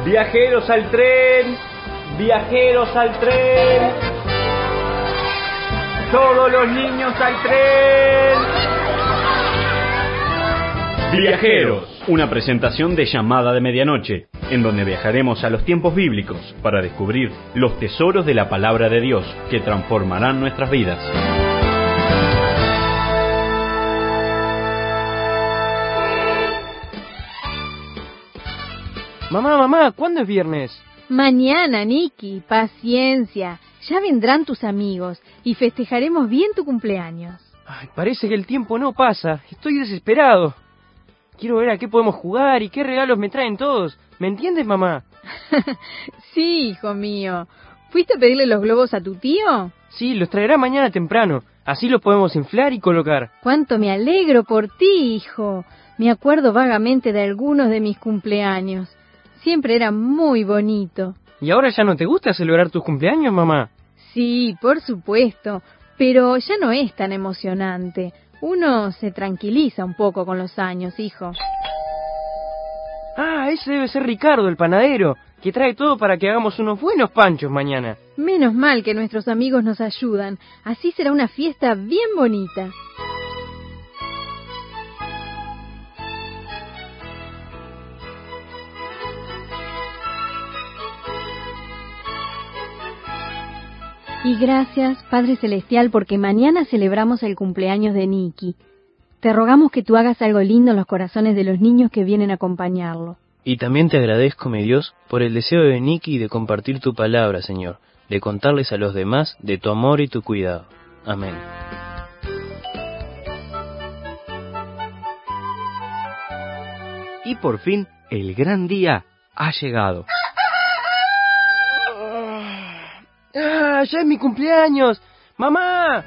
Viajeros al tren, viajeros al tren. Todos los niños al tren. Viajeros, una presentación de Llamada de Medianoche, en donde viajaremos a los tiempos bíblicos para descubrir los tesoros de la palabra de Dios que transformarán nuestras vidas. Mamá, ¿cuándo es viernes? Mañana, Nicky, paciencia. Ya vendrán tus amigos y festejaremos bien tu cumpleaños. Ay, parece que el tiempo no pasa. Estoy desesperado. Quiero ver a qué podemos jugar y qué regalos me traen todos. ¿Me entiendes, mamá? Sí, hijo mío. ¿Fuiste a pedirle los globos a tu tío? Sí, los traerá mañana temprano. Así los podemos inflar y colocar. Cuánto me alegro por ti, hijo. Me acuerdo vagamente de algunos de mis cumpleaños. Siempre era muy bonito. ¿Y ahora ya no te gusta celebrar tus cumpleaños, mamá? Sí, por supuesto, pero ya no es tan emocionante. Uno se tranquiliza un poco con los años, hijo. Ah, ese debe ser Ricardo, el panadero, que trae todo para que hagamos unos buenos panchos mañana. Menos mal que nuestros amigos nos ayudan. Así será una fiesta bien bonita. Y gracias, Padre Celestial, porque mañana celebramos el cumpleaños de Nicky. Te rogamos que tú hagas algo lindo en los corazones de los niños que vienen a acompañarlo. Y también te agradezco, mi Dios, por el deseo de Nicky de compartir tu palabra, Señor, de contarles a los demás de tu amor y tu cuidado. Amén. Y por fin, el gran día ha llegado. ¡Ah, ya es mi cumpleaños! ¡Mamá!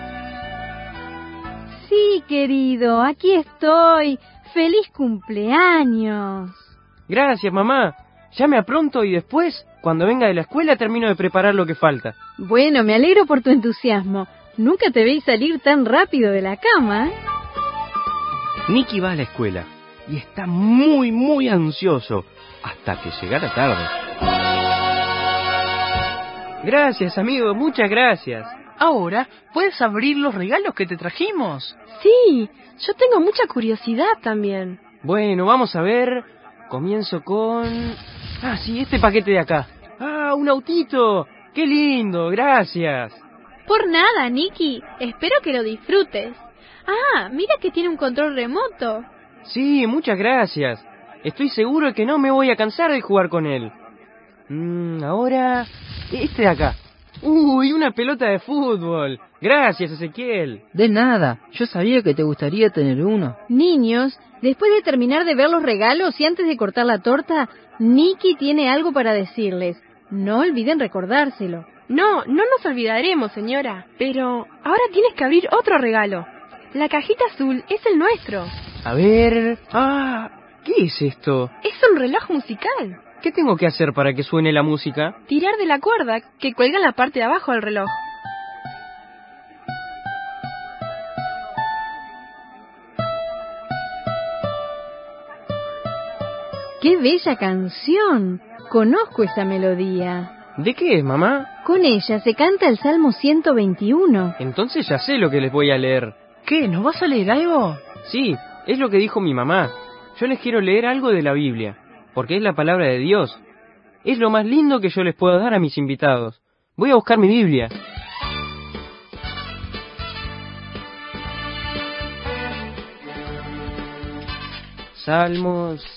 Sí, querido, aquí estoy. ¡Feliz cumpleaños! Gracias, mamá. Ya me apronto y después, cuando venga de la escuela, termino de preparar lo que falta. Bueno, me alegro por tu entusiasmo. Nunca te veis salir tan rápido de la cama. Nicky va a la escuela y está muy ansioso hasta que llegara tarde. Gracias, amigo, muchas gracias. Ahora, ¿puedes abrir los regalos que te trajimos? Sí, yo tengo mucha curiosidad también. Bueno, vamos a ver. Comienzo con... Ah, sí, este paquete de acá. ¡Ah, un autito! ¡Qué lindo! Gracias. Por nada, Nicky. Espero que lo disfrutes. Ah, mira que tiene un control remoto. Sí, muchas gracias. Estoy seguro que no me voy a cansar de jugar con él. Ahora... este de acá. ¡Uy, una pelota de fútbol! Gracias, Ezequiel. De nada, yo sabía que te gustaría tener uno. Niños, después de terminar de ver los regalos y antes de cortar la torta, Nicky tiene algo para decirles. No olviden recordárselo. No nos olvidaremos, señora. Pero ahora tienes que abrir otro regalo. La cajita azul es el nuestro. A ver... Ah, ¿qué es esto? Es un reloj musical. ¿Qué tengo que hacer para que suene la música? Tirar de la cuerda que cuelga en la parte de abajo del reloj. ¡Qué bella canción! Conozco esa melodía. ¿De qué es, mamá? Con ella se canta el Salmo 121. Entonces ya sé lo que les voy a leer. ¿Qué? ¿Nos vas a leer algo? Sí, es lo que dijo mi mamá. Yo les quiero leer algo de la Biblia, porque es la palabra de Dios. Es lo más lindo que yo les puedo dar a mis invitados. Voy a buscar mi Biblia. Salmo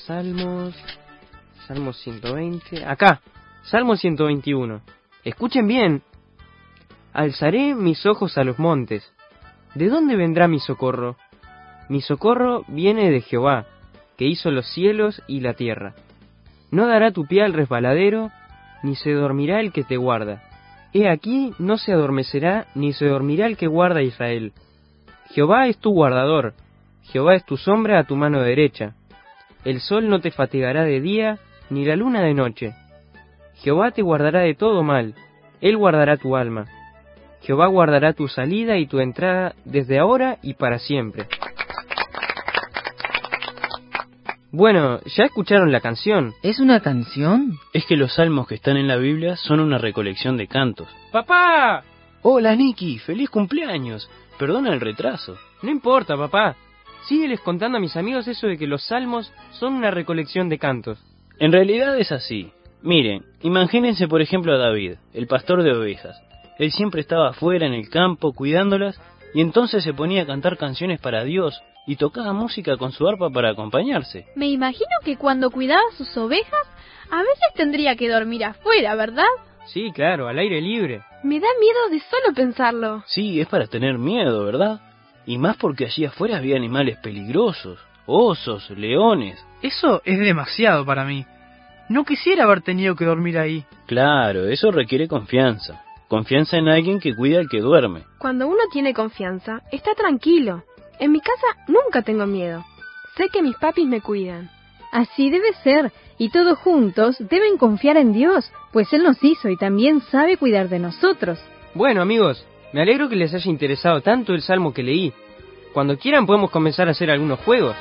120... Acá, Salmo 121. Escuchen bien. Alzaré mis ojos a los montes. ¿De dónde vendrá mi socorro? Mi socorro viene de Jehová, que hizo los cielos y la tierra. No dará tu pie al resbaladero, ni se dormirá el que te guarda. He aquí, no se adormecerá, ni se dormirá el que guarda a Israel. Jehová es tu guardador, Jehová es tu sombra a tu mano derecha. El sol no te fatigará de día, ni la luna de noche. Jehová te guardará de todo mal, Él guardará tu alma. Jehová guardará tu salida y tu entrada desde ahora y para siempre. Bueno, ya escucharon la canción. ¿Es una canción? Es que los salmos que están en la Biblia son una recolección de cantos. ¡Papá! Hola, Nicky, feliz cumpleaños. Perdona el retraso. No importa, papá. Sígueles contando a mis amigos eso de que los salmos son una recolección de cantos. En realidad es así. Miren, imagínense por ejemplo a David, el pastor de ovejas. Él siempre estaba afuera en el campo cuidándolas y entonces se ponía a cantar canciones para Dios y tocaba música con su arpa para acompañarse. Me imagino que cuando cuidaba sus ovejas, a veces tendría que dormir afuera, ¿verdad? Sí, claro, al aire libre. Me da miedo de solo pensarlo. Sí, es para tener miedo, ¿verdad? Y más porque allí afuera había animales peligrosos, osos, leones. Eso es demasiado para mí. No quisiera haber tenido que dormir ahí. Claro, eso requiere confianza. Confianza en alguien que cuida al que duerme. Cuando uno tiene confianza, está tranquilo. En mi casa nunca tengo miedo. Sé que mis papis me cuidan. Así debe ser, y todos juntos deben confiar en Dios, pues Él nos hizo y también sabe cuidar de nosotros. Bueno, amigos, me alegro que les haya interesado tanto el salmo que leí. Cuando quieran podemos comenzar a hacer algunos juegos.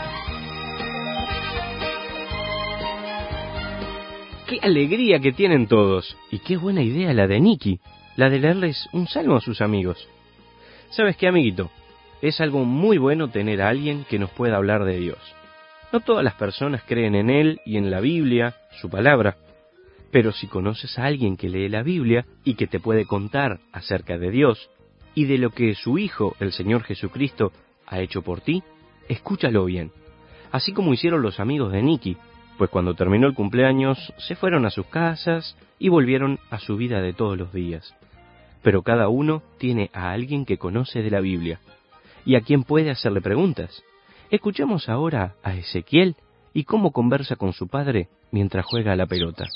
¡Qué alegría que tienen todos! Y qué buena idea la de Nicky, la de leerles un salmo a sus amigos. ¿Sabes qué, amiguito? Es algo muy bueno tener a alguien que nos pueda hablar de Dios. No todas las personas creen en Él y en la Biblia, su palabra. Pero si conoces a alguien que lee la Biblia y que te puede contar acerca de Dios y de lo que su Hijo, el Señor Jesucristo, ha hecho por ti, escúchalo bien. Así como hicieron los amigos de Nicky, pues cuando terminó el cumpleaños se fueron a sus casas y volvieron a su vida de todos los días. Pero cada uno tiene a alguien que conoce de la Biblia y a quien puede hacerle preguntas. Escuchamos ahora a Ezequiel y cómo conversa con su padre mientras juega a la pelota.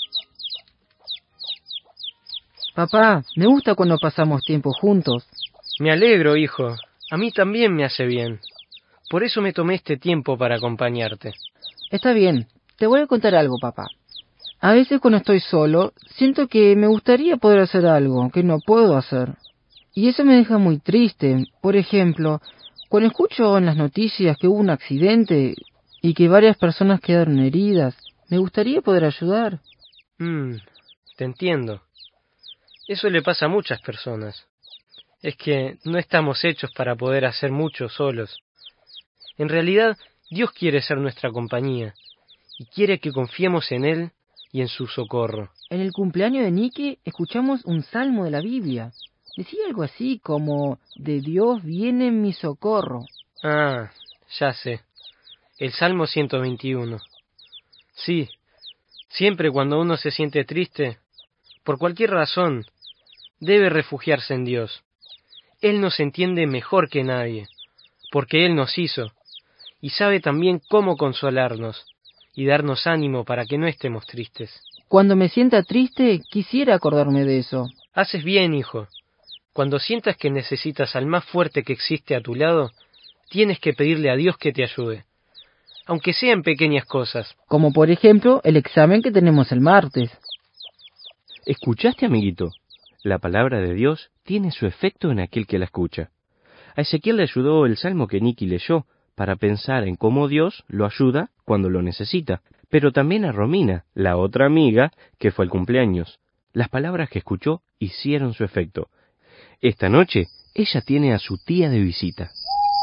Papá, me gusta cuando pasamos tiempo juntos. Me alegro, hijo. A mí también me hace bien. Por eso me tomé este tiempo para acompañarte. Está bien, te voy a contar algo, papá. A veces cuando estoy solo, siento que me gustaría poder hacer algo que no puedo hacer. Y eso me deja muy triste. Por ejemplo, cuando escucho en las noticias que hubo un accidente y que varias personas quedaron heridas, me gustaría poder ayudar. Te entiendo. Eso le pasa a muchas personas. Es que no estamos hechos para poder hacer mucho solos. En realidad, Dios quiere ser nuestra compañía y quiere que confiemos en Él y en su socorro. En el cumpleaños de Nicky escuchamos un salmo de la Biblia. Decía algo así como, de Dios viene mi socorro. Ah, ya sé. El Salmo 121. Sí, siempre cuando uno se siente triste, por cualquier razón, debe refugiarse en Dios. Él nos entiende mejor que nadie, porque Él nos hizo, y sabe también cómo consolarnos y darnos ánimo para que no estemos tristes. Cuando me sienta triste, quisiera acordarme de eso. Haces bien, hijo. Cuando sientas que necesitas al más fuerte que existe a tu lado, tienes que pedirle a Dios que te ayude, aunque sean pequeñas cosas. Como por ejemplo, el examen que tenemos el martes. ¿Escuchaste, amiguito? La palabra de Dios tiene su efecto en aquel que la escucha. A Ezequiel le ayudó el salmo que Nicky leyó para pensar en cómo Dios lo ayuda cuando lo necesita. Pero también a Romina, la otra amiga, que fue al cumpleaños. Las palabras que escuchó hicieron su efecto. Esta noche, ella tiene a su tía de visita.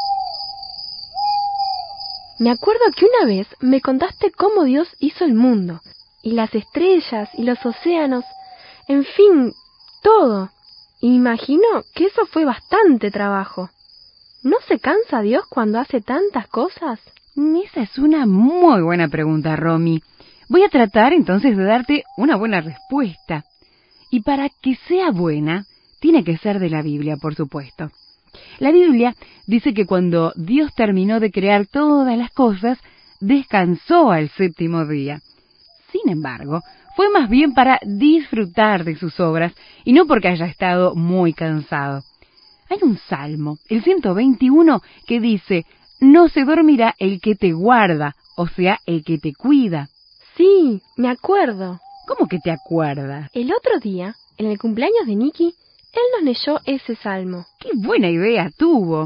Me acuerdo que una vez me contaste cómo Dios hizo el mundo, y las estrellas, y los océanos, en fin, todo. Y imagino que eso fue bastante trabajo. ¿No se cansa Dios cuando hace tantas cosas? Esa es una muy buena pregunta, Romy. Voy a tratar entonces de darte una buena respuesta. Y para que sea buena, tiene que ser de la Biblia, por supuesto. La Biblia dice que cuando Dios terminó de crear todas las cosas, descansó al séptimo día. Sin embargo, fue más bien para disfrutar de sus obras y no porque haya estado muy cansado. Hay un salmo, el 121, que dice: no se dormirá el que te guarda, o sea, el que te cuida. Sí, me acuerdo. ¿Cómo que te acuerdas? El otro día, en el cumpleaños de Nicky, él nos leyó ese salmo. ¡Qué buena idea tuvo!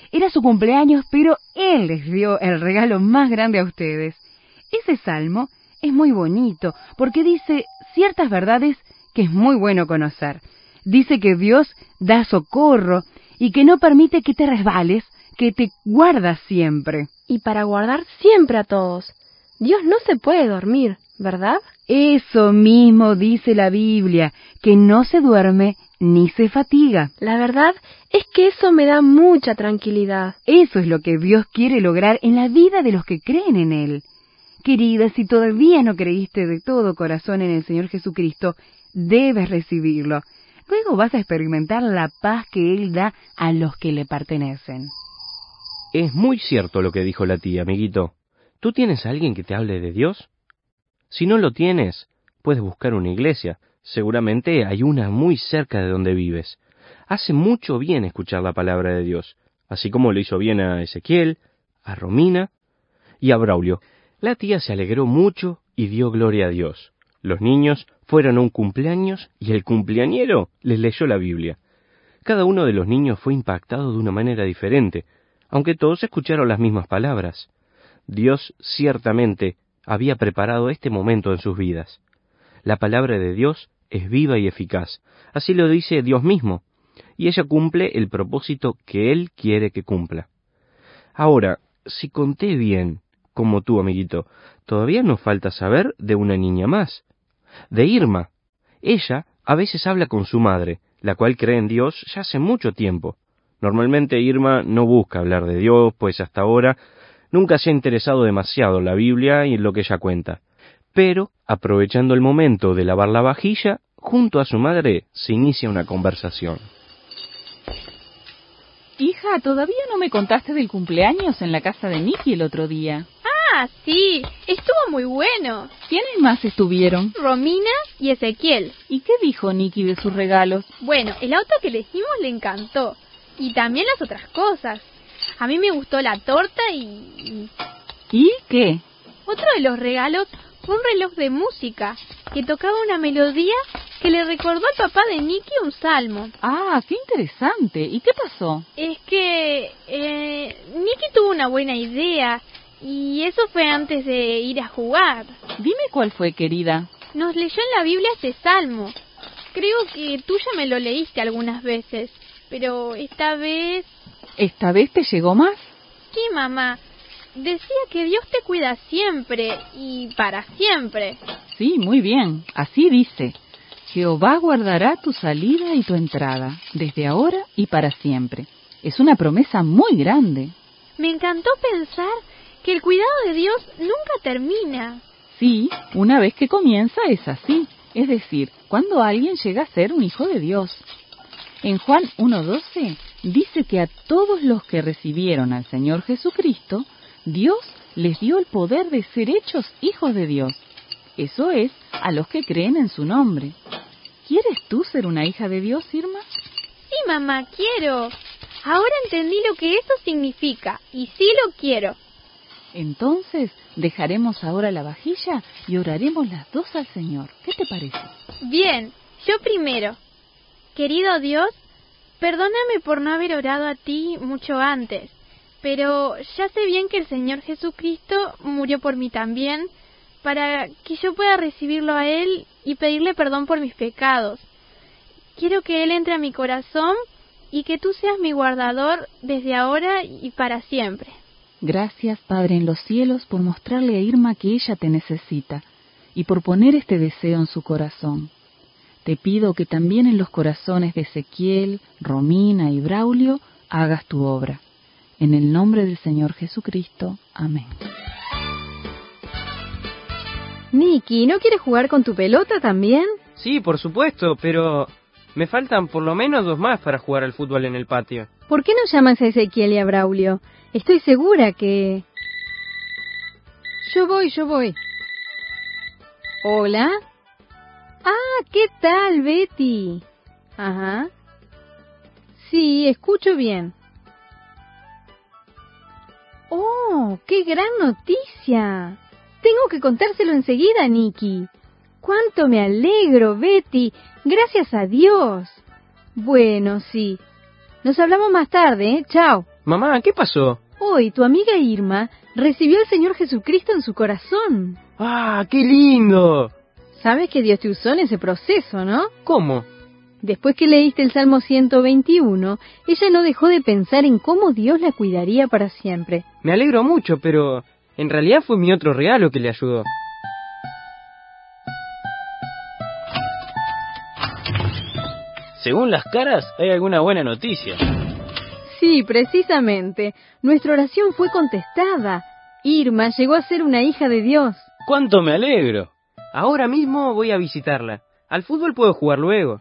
Era su cumpleaños, pero Él les dio el regalo más grande a ustedes. Ese salmo es muy bonito porque dice ciertas verdades que es muy bueno conocer. Dice que Dios da socorro y que no permite que te resbales, que te guarda siempre. Y para guardar siempre a todos. Dios no se puede dormir, ¿verdad? Eso mismo dice la Biblia, que no se duerme ni se fatiga. La verdad es que eso me da mucha tranquilidad. Eso es lo que Dios quiere lograr en la vida de los que creen en Él. Querida, si todavía no creíste de todo corazón en el Señor Jesucristo, debes recibirlo. Luego vas a experimentar la paz que Él da a los que le pertenecen. Es muy cierto lo que dijo la tía, amiguito. ¿Tú tienes a alguien que te hable de Dios? Si no lo tienes, puedes buscar una iglesia. Seguramente hay una muy cerca de donde vives. Hace mucho bien escuchar la palabra de Dios, así como le hizo bien a Ezequiel, a Romina y a Braulio. La tía se alegró mucho y dio gloria a Dios. Los niños fueron a un cumpleaños y el cumpleañero les leyó la Biblia. Cada uno de los niños fue impactado de una manera diferente, aunque todos escucharon las mismas palabras. Dios ciertamente había preparado este momento en sus vidas. La palabra de Dios es viva y eficaz, así lo dice Dios mismo, y ella cumple el propósito que Él quiere que cumpla. Ahora, si conté bien, como tú, amiguito, todavía nos falta saber de una niña más, de Irma. Ella a veces habla con su madre, la cual cree en Dios ya hace mucho tiempo. Normalmente Irma no busca hablar de Dios, pues hasta ahora nunca se ha interesado demasiado en la Biblia y en lo que ella cuenta. Pero, aprovechando el momento de lavar la vajilla, junto a su madre se inicia una conversación. Hija, todavía no me contaste del cumpleaños en la casa de Nicky el otro día. Ah, sí, estuvo muy bueno. ¿Quiénes más estuvieron? Romina y Ezequiel. ¿Y qué dijo Nicky de sus regalos? Bueno, el auto que elegimos le encantó. Y también las otras cosas. A mí me gustó la torta y... ¿Y qué? Otro de los regalos fue un reloj de música que tocaba una melodía que le recordó al papá de Nicky un salmo. Ah, qué interesante. ¿Y qué pasó? Es que Nicky tuvo una buena idea y eso fue antes de ir a jugar. Dime cuál fue, querida. Nos leyó en la Biblia ese salmo. Creo que tú ya me lo leíste algunas veces, pero esta vez... ¿Esta vez te llegó más? Sí, mamá. Decía que Dios te cuida siempre y para siempre. Sí, muy bien. Así dice. Jehová guardará tu salida y tu entrada, desde ahora y para siempre. Es una promesa muy grande. Me encantó pensar que el cuidado de Dios nunca termina. Sí, una vez que comienza es así. Es decir, cuando alguien llega a ser un hijo de Dios. En Juan 1:12 dice que a todos los que recibieron al Señor Jesucristo, Dios les dio el poder de ser hechos hijos de Dios. Eso es, a los que creen en su nombre. ¿Quieres tú ser una hija de Dios, Irma? Sí, mamá, quiero. Ahora entendí lo que eso significa, y sí lo quiero. Entonces, dejaremos ahora la vajilla y oraremos las dos al Señor. ¿Qué te parece? Bien, yo primero. Querido Dios, perdóname por no haber orado a ti mucho antes, pero ya sé bien que el Señor Jesucristo murió por mí también, para que yo pueda recibirlo a Él y pedirle perdón por mis pecados. Quiero que Él entre a mi corazón y que tú seas mi guardador desde ahora y para siempre. Gracias, Padre en los cielos, por mostrarle a Irma que ella te necesita y por poner este deseo en su corazón. Te pido que también en los corazones de Ezequiel, Romina y Braulio hagas tu obra. En el nombre del Señor Jesucristo. Amén. Nicky, ¿no quieres jugar con tu pelota también? Sí, por supuesto, pero me faltan por lo menos 2 más para jugar al fútbol en el patio. ¿Por qué no llamas a Ezequiel y a Braulio? Estoy segura que... Yo voy. ¿Hola? Ah, ¿qué tal, Betty? Ajá. Sí, escucho bien. ¡Oh, qué gran noticia! Tengo que contárselo enseguida, Nicky. ¡Cuánto me alegro, Betty! ¡Gracias a Dios! Bueno, sí. Nos hablamos más tarde, ¿eh? Chao. Mamá, ¿qué pasó? Hoy tu amiga Irma recibió al Señor Jesucristo en su corazón. ¡Ah, qué lindo! Sabes que Dios te usó en ese proceso, ¿no? ¿Cómo? Después que leíste el Salmo 121, ella no dejó de pensar en cómo Dios la cuidaría para siempre. Me alegro mucho, pero en realidad fue mi otro regalo que le ayudó. Según las caras, hay alguna buena noticia. Sí, precisamente. Nuestra oración fue contestada. Irma llegó a ser una hija de Dios. ¡Cuánto me alegro! Ahora mismo voy a visitarla. Al fútbol puedo jugar luego.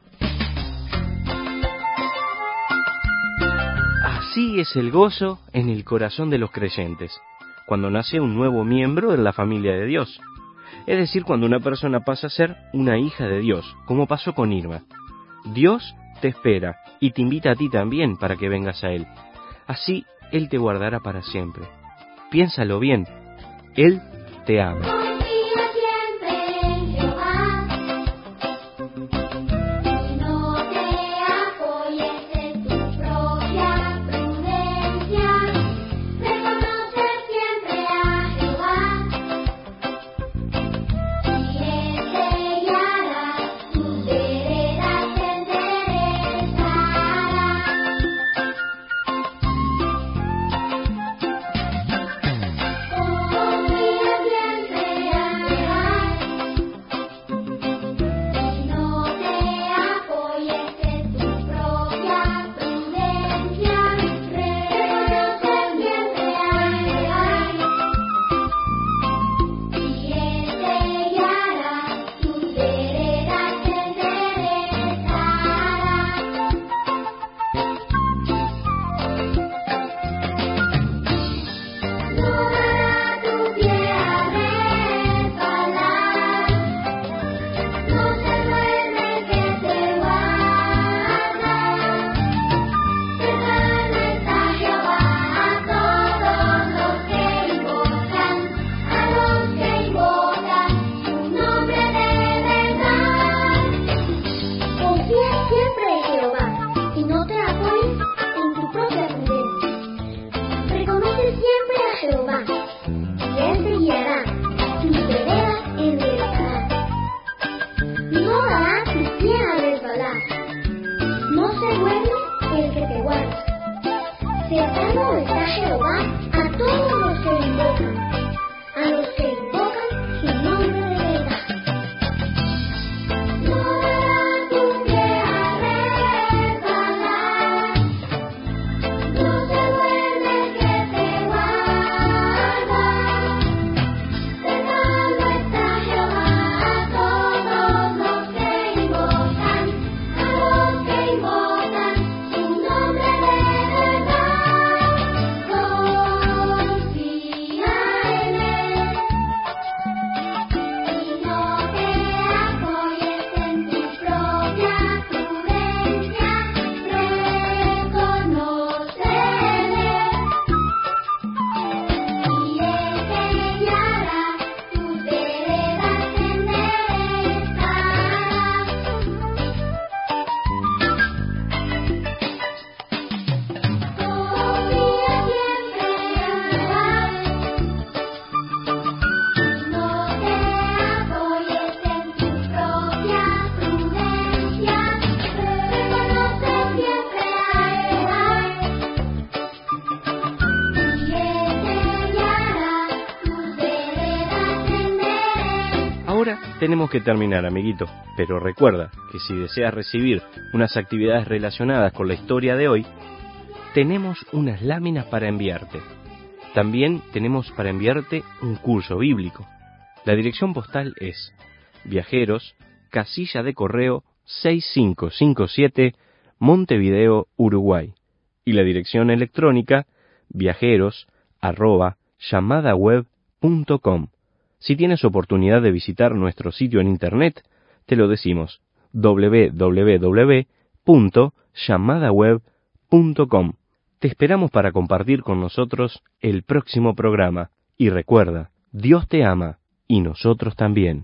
Así es el gozo en el corazón de los creyentes, cuando nace un nuevo miembro en la familia de Dios. Es decir, cuando una persona pasa a ser una hija de Dios, como pasó con Irma. Dios te espera y te invita a ti también para que vengas a Él. Así Él te guardará para siempre. Piénsalo bien, Él te ama. Tenemos que terminar, amiguito, pero recuerda que si deseas recibir unas actividades relacionadas con la historia de hoy, tenemos unas láminas para enviarte. También tenemos para enviarte un curso bíblico. La dirección postal es Viajeros, Casilla de Correo 6557, Montevideo, Uruguay. Y la dirección electrónica viajeros@llamadaweb.com. Si tienes oportunidad de visitar nuestro sitio en internet, te lo decimos, www.llamadaweb.com. Te esperamos para compartir con nosotros el próximo programa. Y recuerda, Dios te ama y nosotros también.